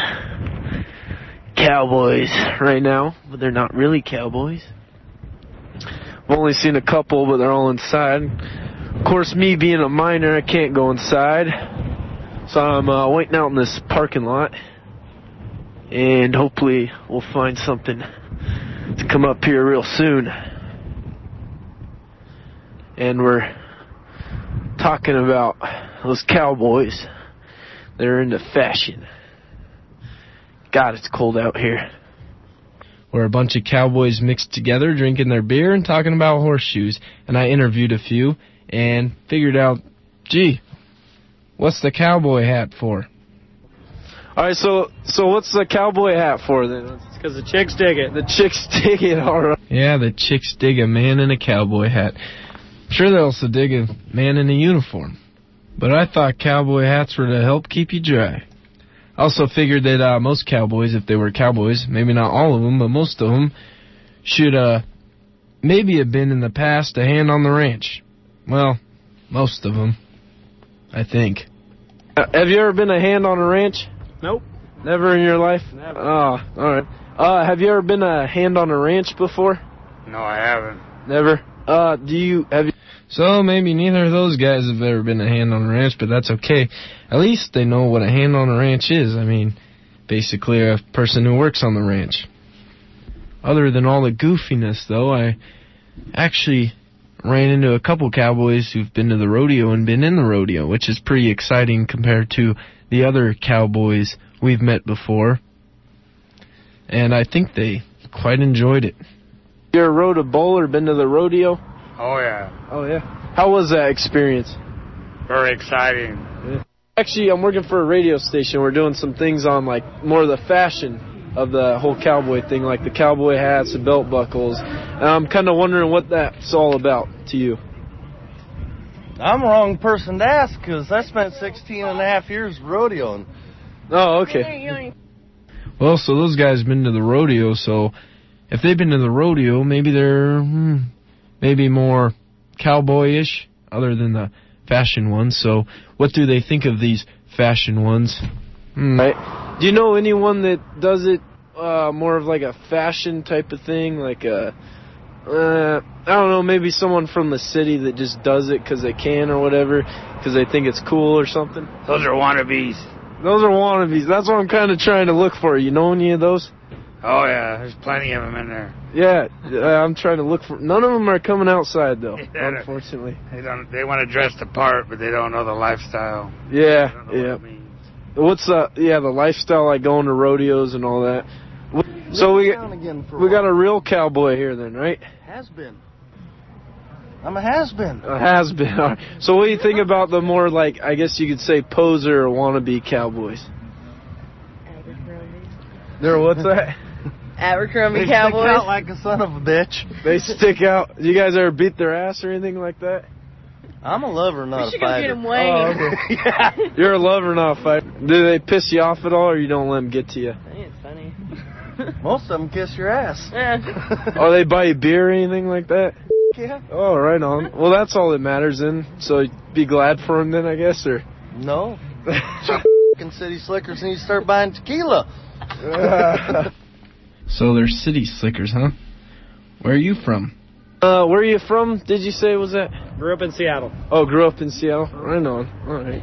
cowboys right now, but they're not really cowboys. I've only seen a couple, but they're all inside. Of course, me being a minor, I can't go inside, so I'm waiting out in this parking lot, and hopefully we'll find something to come up here real soon. And we're talking about those cowboys that are into fashion. God, it's cold out here. where a bunch of cowboys mixed together, drinking their beer and talking about horseshoes. And I interviewed a few and figured out, gee, what's the cowboy hat for? All right, so what's the cowboy hat for then? It's because the chicks dig it. The chicks dig it, all right. Yeah, the chicks dig a man in a cowboy hat. Sure, they also dig a man in a uniform. But I thought cowboy hats were to help keep you dry. I also figured that most cowboys, if they were cowboys, maybe not all of them, but most of them, should maybe have been in the past a hand on the ranch. Well, most of them, I think. Have you ever been a hand on a ranch? Nope. Never in your life? Never. Oh, all right. Have you ever been a hand on a ranch before? No, I haven't. Never. Have you? So maybe neither of those guys have ever been a hand on a ranch, but that's okay. At least they know what a hand on a ranch is. I mean, basically a person who works on the ranch. Other than all the goofiness, though, I actually ran into a couple cowboys who've been to the rodeo and been in the rodeo, which is pretty exciting compared to the other cowboys we've met before. And I think they quite enjoyed it. You ever rode a bull or been to the rodeo? Oh, yeah. Oh, yeah. How was that experience? Very exciting. Yeah. Actually, I'm working for a radio station. We're doing some things on, like, more of the fashion of the whole cowboy thing, like the cowboy hats, the belt buckles. And I'm kind of wondering what that's all about to you. I'm the wrong person to ask, because I spent 16 and a half years rodeoing. Oh, okay. Well, so those guys have been to the rodeo, so if they've been to the rodeo, maybe they're maybe more cowboyish, other than the fashion ones. So what do they think of these fashion ones? Right. Do you know anyone that does it more of like a fashion type of thing, like a I don't know, maybe someone from the city that just does it because they can or whatever, because they think it's cool or something? Those are wannabes. Those are wannabes. That's what I'm kind of trying to look for. You know any of those? Oh, yeah. There's plenty of them in there. Yeah, I'm trying to look for... None of them are coming outside, though, unfortunately. They want to dress the part, but they don't know the lifestyle. Yeah, yeah. What's the lifestyle, like going to rodeos and all that? So we got a real cowboy here then, right? Has-been. I'm a has-been. A has-been. All right. So what do you think about the more, like, I guess you could say poser or wannabe cowboys? There, what's that? Abercrombie Cowboys. They stick out like a son of a bitch. They stick out. You guys ever beat their ass or anything like that? I'm a lover, not a fighter. We should go get him weighed. Oh, okay. Yeah. You're a lover, not a fighter. Do they piss you off at all, or you don't let them get to you? I think it's funny. Most of them kiss your ass. Yeah. Oh, they buy you beer or anything like that? Yeah. Oh, right on. Well, that's all that matters then. So be glad for them then, I guess, or? No. City slickers and you start buying tequila. So they're city slickers, huh? Where are you from? Where are you from? Did you say was that? Grew up in Seattle. Oh, grew up in Seattle. Right on. All right.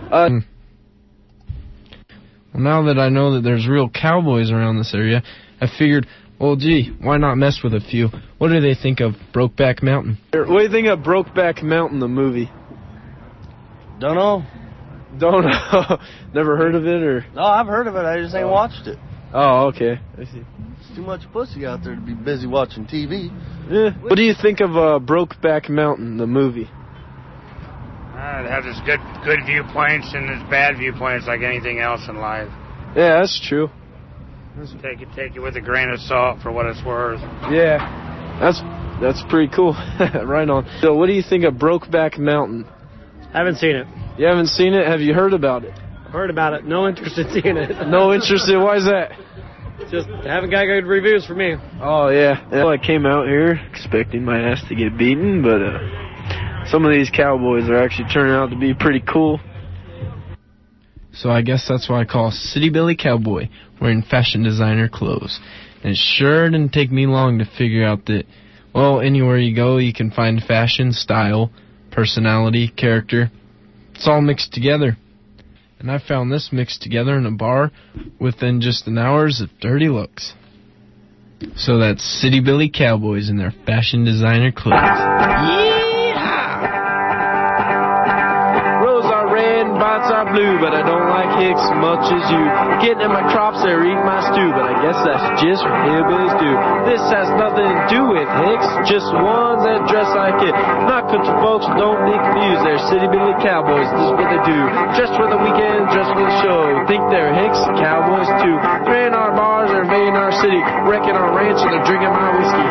Well, now that I know that there's real cowboys around this area, I figured, well, gee, why not mess with a few? What do they think of Brokeback Mountain? What do you think of Brokeback Mountain, the movie? Don't know. Don't know. Never heard of it, or? No, I've heard of it. I just ain't watched it. Oh, okay. I see. There's too much pussy out there to be busy watching TV. Yeah. What do you think of Brokeback Mountain, the movie? It has its good viewpoints and its bad viewpoints, like anything else in life. Yeah, that's true. Take it with a grain of salt for what it's worth. Yeah, that's pretty cool. Right on. So, what do you think of Brokeback Mountain? Haven't seen it. You haven't seen it? Have you heard about it? I've heard about it. No interest in seeing it. No interest in. Why is that? Just haven't got good reviews for me. Oh yeah. Well, I came out here expecting my ass to get beaten, but some of these cowboys are actually turning out to be pretty cool. So I guess that's why I call City Billy Cowboy, wearing fashion designer clothes. And it sure didn't take me long to figure out that, well, anywhere you go, you can find fashion, style, personality, character. It's all mixed together. And I found this mixed together in a bar within just an hour's of dirty looks. So that's City Billy Cowboys in their fashion designer clothes. Rosa ran by spots are blue, but I don't like Hicks as much as you. Getting in my crops, they're eating my stew, but I guess that's just what hillbillies do. This has nothing to do with Hicks, just ones that dress like it. Not country folks, don't be confused. They're city billy cowboys, this is what they do. Just for the weekend, just for the show. Think they're Hicks and cowboys too. They're in our bars, they're invading our city, wrecking our ranch, and they're drinking my whiskey.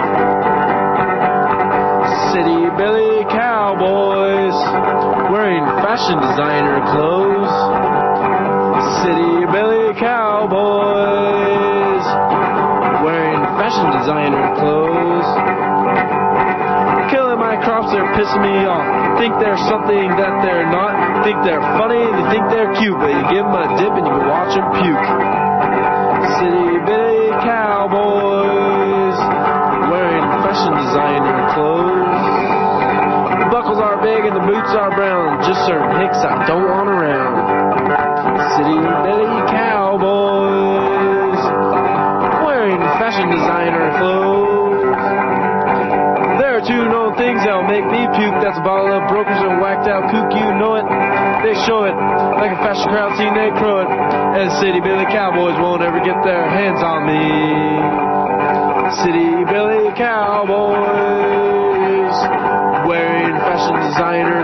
City billy cowboys, wearing fashion designer clothes. City billy cowboys, wearing fashion designer clothes. Killing my crops, they're pissing me off. Think they're something that they're not. Think they're funny, they think they're cute, but you give them a dip and you can watch them puke. City billy cowboys, wearing fashion designer clothes. The buckles are big and the boots are brown, just certain Hicks I don't want around. City billy cowboys, wearing fashion designer clothes. There are two known things that'll make me puke. That's a bottle of brokers and whacked out kook. You know it, they show it like a fashion crowd scene, they crow it. And city billy cowboys won't ever get their hands on me. City billy cowboys, wearing fashion designer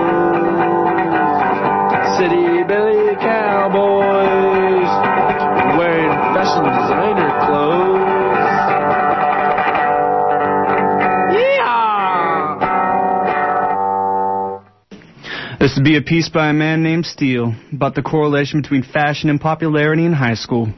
clothes. City billy cowboys, wearing fashion designer clothes. This would be a piece by a man named Steele about the correlation between fashion and popularity in high school.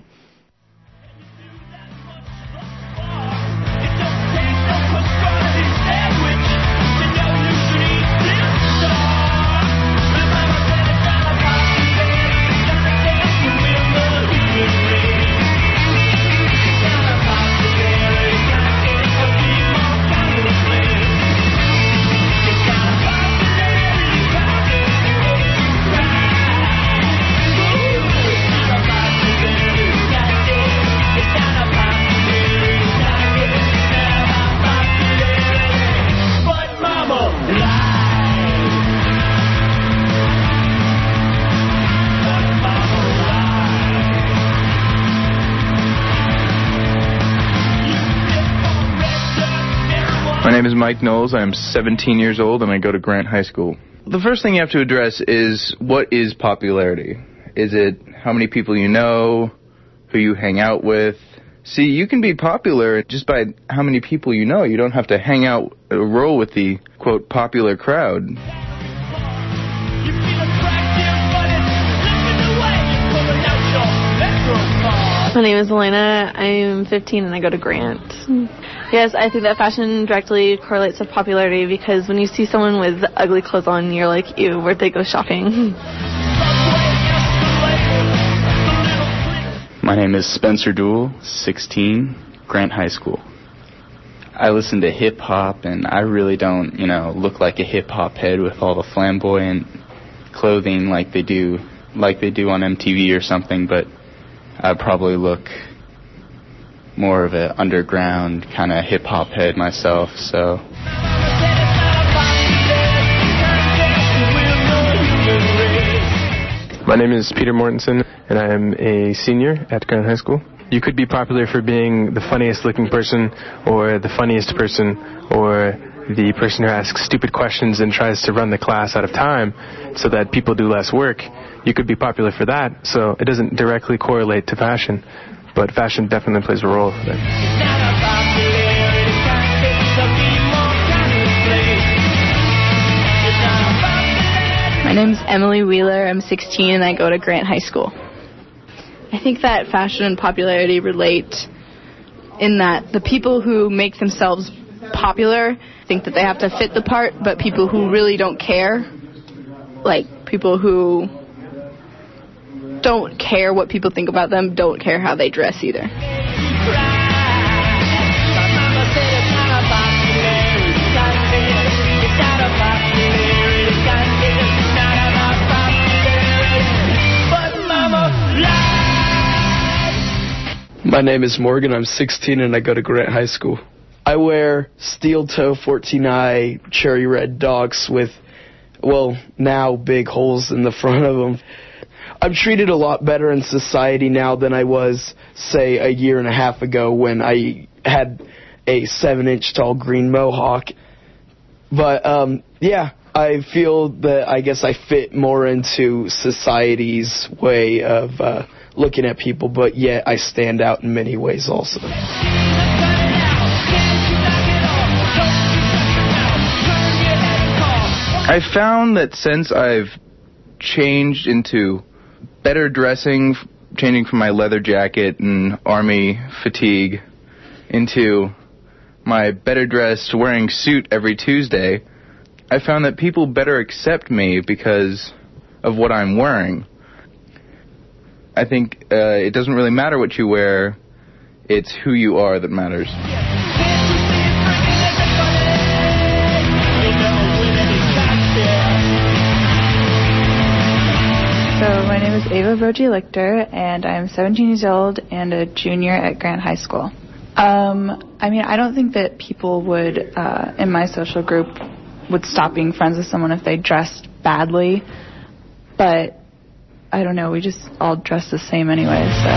My name is Mike Knowles. I'm 17 years old, and I go to Grant High School. The first thing you have to address is, what is popularity? Is it how many people you know, who you hang out with? See, you can be popular just by how many people you know. You don't have to hang out or roll with the, quote, popular crowd. My name is Elena. I'm 15 and I go to Grant. Yes, I think that fashion directly correlates with popularity because when you see someone with ugly clothes on, you're like, ew, where'd they go shopping? My name is Spencer Duell, 16, Grant High School. I listen to hip-hop, and I really don't, look like a hip-hop head with all the flamboyant clothing like they do on MTV or something, but I probably look more of an underground kind of hip-hop head myself, so... My name is Peter Mortensen, and I am a senior at Grant High School. You could be popular for being the funniest looking person, or the funniest person, or the person who asks stupid questions and tries to run the class out of time so that people do less work. You could be popular for that, so it doesn't directly correlate to fashion, but fashion definitely plays a role there. My name's Emily Wheeler. I'm 16 and I go to Grant High School. I think that fashion and popularity relate in that the people who make themselves popular think that they have to fit the part, but people who really don't care, like people who don't care what people think about them, don't care how they dress either. My name is Morgan. I'm 16 and I go to Grant High School. I wear steel toe 14i cherry red docs with well, now big holes in the front of them. I'm treated a lot better in society now than I was, say, a year and a half ago when I had a 7-inch tall green mohawk. But, yeah, I feel that I guess I fit more into society's way of looking at people, but yet I stand out in many ways also. I found that since I've changed into better dressing, changing from my leather jacket and army fatigue into my better dressed wearing suit every Tuesday, I found that people better accept me because of what I'm wearing. I think it doesn't really matter what you wear, it's who you are that matters. So my name is Ava Brogy Lichter, and I'm 17 years old and a junior at Grant High School. I mean, I don't think that people would, in my social group, would stop being friends with someone if they dressed badly, but I don't know, we just all dress the same anyway, so.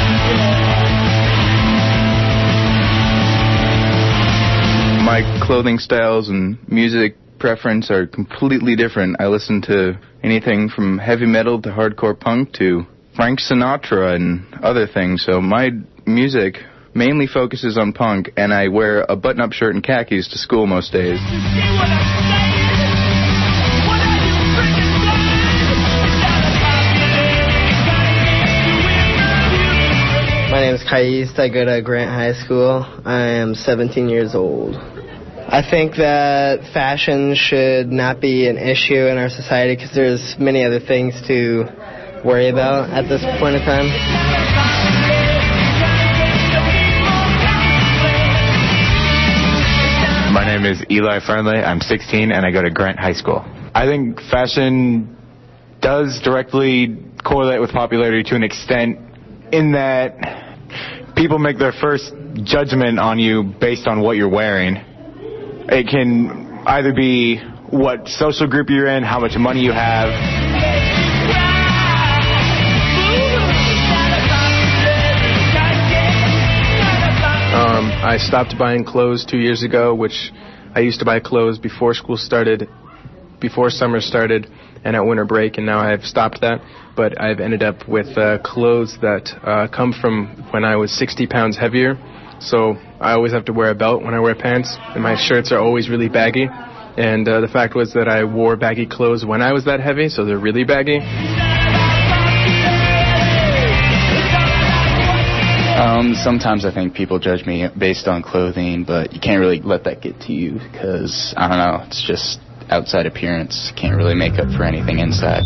My clothing styles and music preference are completely different. I listen to anything from heavy metal to hardcore punk to Frank Sinatra and other things, so my music mainly focuses on punk, and I wear a button-up shirt and khakis to school most days. My name is Kais. I go to Grant High School. I am 17 years old. I think that fashion should not be an issue in our society because there's many other things to worry about at this point in time. My name is Eli Fernley. I'm 16 and I go to Grant High School. I think fashion does directly correlate with popularity to an extent in that people make their first judgment on you based on what you're wearing. It can either be what social group you're in, how much money you have. I stopped buying clothes 2 years ago, which I used to buy clothes before school started, before summer started, and at winter break, and now I've stopped that. But I've ended up with clothes that come from when I was 60 pounds heavier. So I always have to wear a belt when I wear pants, and my shirts are always really baggy. And the fact was that I wore baggy clothes when I was that heavy, so they're really baggy. Sometimes I think people judge me based on clothing, but you can't really let that get to you because, I don't know, it's just outside appearance. Can't really make up for anything inside.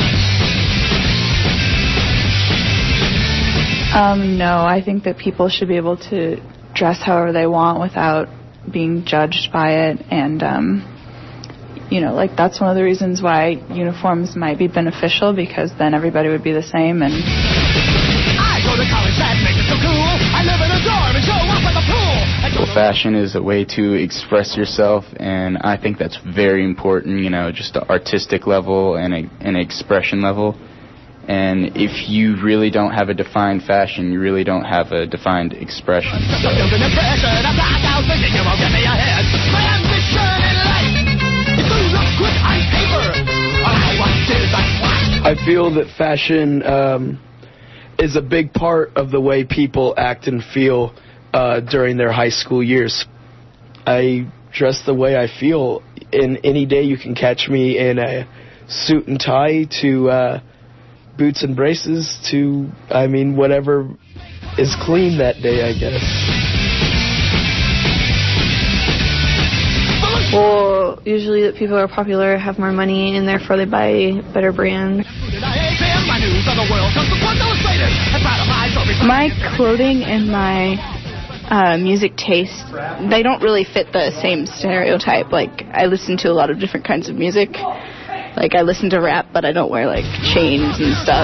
No, I think that people should be able to dress however they want without being judged by it, and like that's one of the reasons why uniforms might be beneficial, because then everybody would be the same. And I go to college, that makes it so cool. I live in a dorm and show up at the pool. Fashion is a way to express yourself, and I think that's very important, just the artistic level and an expression level. And if you really don't have a defined fashion, you really don't have a defined expression. So. I feel that fashion is a big part of the way people act and feel during their high school years. I dress the way I feel. In any day you can catch me in a suit and tie to boots and braces to, whatever is clean that day, I guess. Well, usually the people who are popular have more money and therefore they buy better brands. My clothing and my music taste, they don't really fit the same stereotype. Like, I listen to a lot of different kinds of music. Like, I listen to rap, but I don't wear, chains and stuff.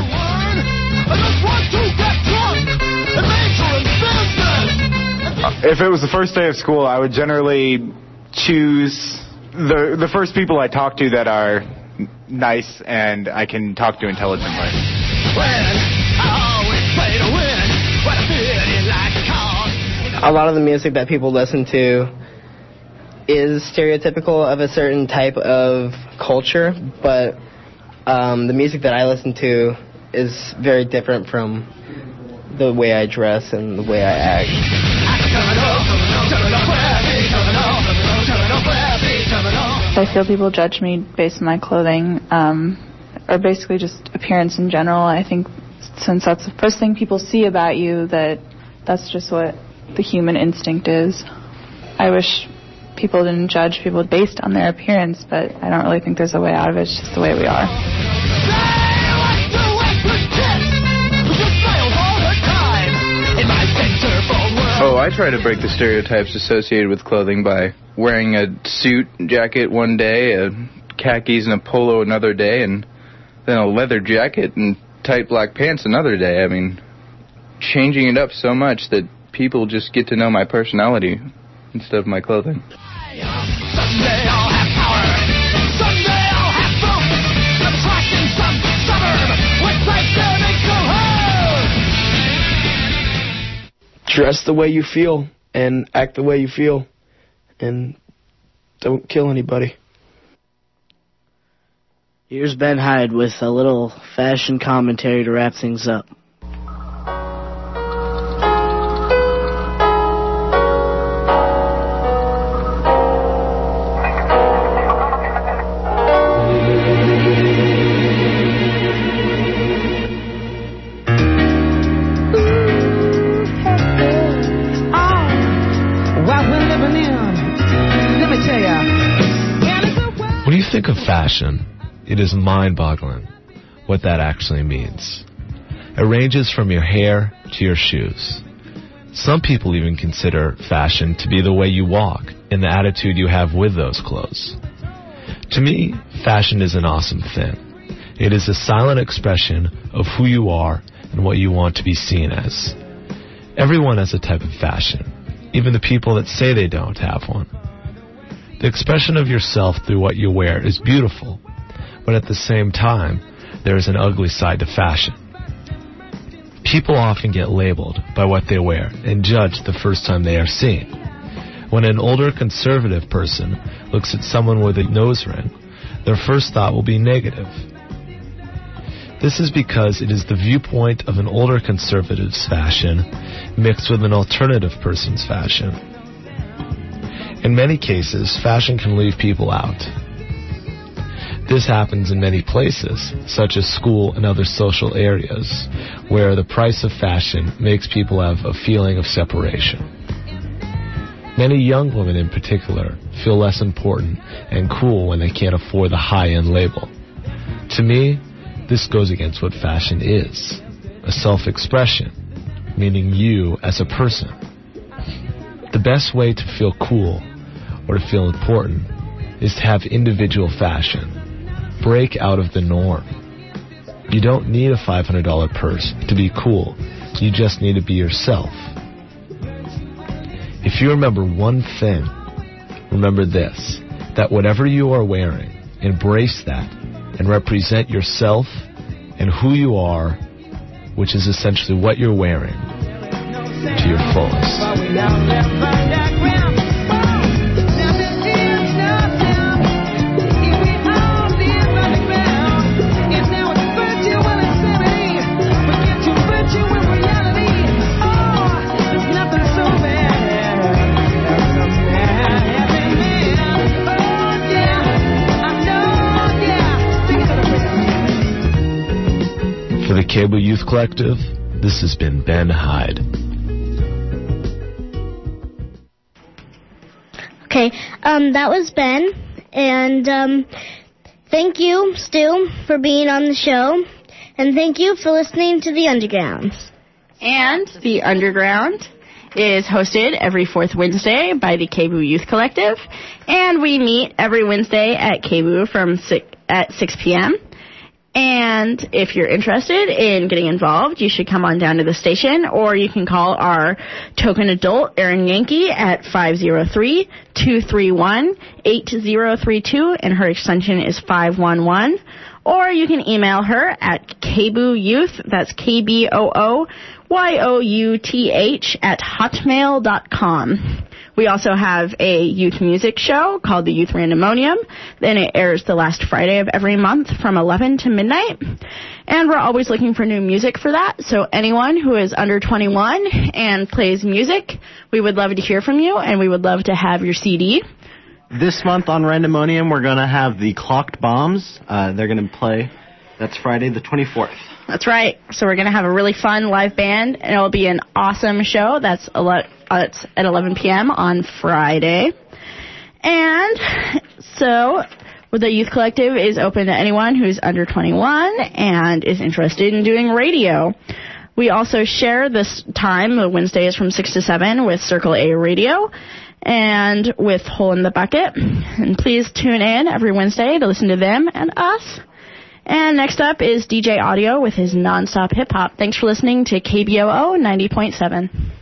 If it was the first day of school, I would generally choose the first people I talk to that are nice and I can talk to intelligently. A lot of the music that people listen to is stereotypical of a certain type of culture, but the music that I listen to is very different from the way I dress and the way I act. I feel people judge me based on my clothing, or basically just appearance in general. I think since that's the first thing people see about you, that's just what the human instinct is. I wish people didn't judge people based on their appearance, but I don't really think there's a way out of it. It's just the way we are. Oh, I try to break the stereotypes associated with clothing by wearing a suit jacket one day, a khakis and a polo another day, and then a leather jacket and tight black pants another day. I mean, changing it up so much that people just get to know my personality instead of my clothing. Someday I'll have power. Someday I'll have funk. I'm trapped in some suburb with psychedelic home. Dress the way you feel and act the way you feel, and don't kill anybody. Here's Ben Hyde with a little fashion commentary to wrap things up. When you think of fashion, it is mind-boggling what that actually means. It ranges from your hair to your shoes. Some people even consider fashion to be the way you walk and the attitude you have with those clothes. To me, fashion is an awesome thing. It is a silent expression of who you are and what you want to be seen as. Everyone has a type of fashion, even the people that say they don't have one. The expression of yourself through what you wear is beautiful, but at the same time, there is an ugly side to fashion. People often get labeled by what they wear and judged the first time they are seen. When an older conservative person looks at someone with a nose ring, their first thought will be negative. This is because it is the viewpoint of an older conservative's fashion mixed with an alternative person's fashion. In many cases, fashion can leave people out. This happens in many places, such as school and other social areas, where the price of fashion makes people have a feeling of separation. Many young women in particular feel less important and cool when they can't afford the high-end label. To me, this goes against what fashion is, a self-expression, meaning you as a person. The best way to feel cool or to feel important is to have individual fashion. Break out of the norm. You don't need a $500 purse to be cool. You just need to be yourself. If you remember one thing, remember this, that whatever you are wearing, embrace that and represent yourself and who you are, which is essentially what you're wearing, to your fullest. For the Cable Youth Collective, this has been Ben Hyde. Okay, that was Ben, and thank you, Stu, for being on the show, and thank you for listening to The Underground. And The Underground is hosted every fourth Wednesday by the KBOO Youth Collective, and we meet every Wednesday at KBOO at 6 p.m., And if you're interested in getting involved, you should come on down to the station, or you can call our token adult, Erin Yankee, at 503-231-8032, and her extension is 511. Or you can email her at kboouth, that's KBOOYOUTH, at hotmail.com. We also have a youth music show called the Youth Randomonium. Then it airs the last Friday of every month from 11 to midnight. And we're always looking for new music for that. So anyone who is under 21 and plays music, we would love to hear from you, and we would love to have your CD. This month on Randomonium, we're going to have the Clocked Bombs. They're going to play. That's Friday the 24th. That's right. So we're going to have a really fun live band, and it'll be an awesome show. It's at 11 p.m. on Friday. And so the Youth Collective is open to anyone who's under 21 and is interested in doing radio. We also share this time, the Wednesdays from 6 to 7, with Circle A Radio and with Hole in the Bucket. And please tune in every Wednesday to listen to them and us. And next up is DJ Audio with his nonstop hip-hop. Thanks for listening to KBOO 90.7.